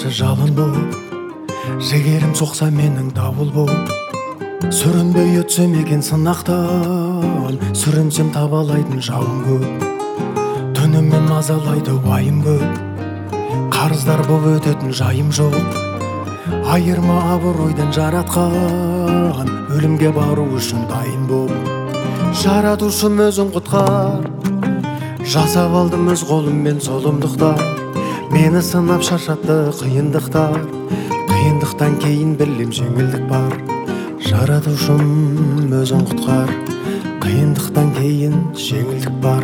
қарсы жалын болып, жігерім соқса менің дауыл болып. Сүрінбей өтсем екен сынақтан, сүрінсем табалайтын жауым көп. Түнімен мазалайды уайым көп, қарыздар болып өтетін жайым жоқ. Айырма абыройдан жаратқан, өлімге бару үшін дайын бол. Жаратушым өзің құтқар, жасап алдым өз қолыммен зұлымдықтар. Мені сынап шаршатты қиындықтар, қиындықтан кейін білем жеңілдік бар. Жаратушым өзің құтқар, қиындықтан кейін жеңілдік бар.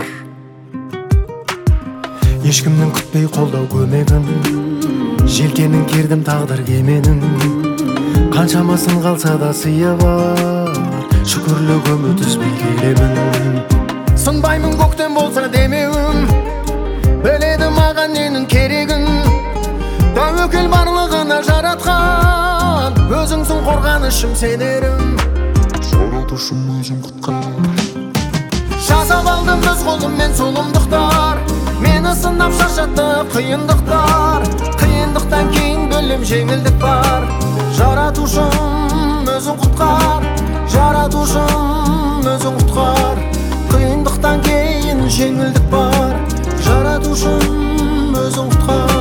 Ешкімнің күтпей қолдау көмегін, желкенін кердім тағдыр кеменін. Қаншамасын қалса да сыйы бар, шүкірлік үміт үзбей келемін. Сынбаймын көктем болса демеуім, біледі маған ненің керегін. Тәуекел барлығына жаратқан, өзіңсің қорғанышым сенерім. Жаратушым өзің құтқар. Жасап алдым өз қолыммен зұлымдықтар, мені сынап шаршатты қиындықтар. Қиындықтан кейін білем жеңілдік бар. Жаратушым өзің құтқар, жаратушым өзің құтқар. Қиындықтан кейін жеңілдік бар. Жаратушым өзің құтқар.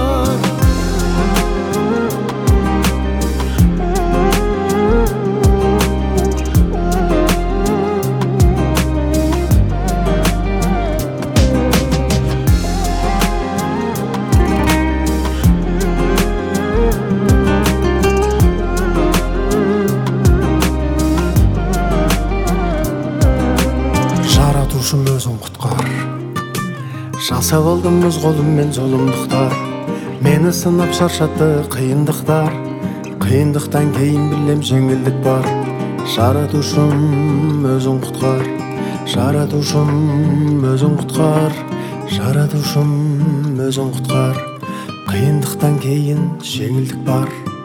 Жаратушым өзің құтқар. Жасап алдым өз қолыммен зұлымдықтар, мені сынап шаршатты қиындықтар. Қиындықтан кейін білем жеңілдік бар. Жаратушым өзің құтқар, жаратушым өзің құтқар. Жаратушым өзің құтқар, қиындықтан кейін жеңілдік бар.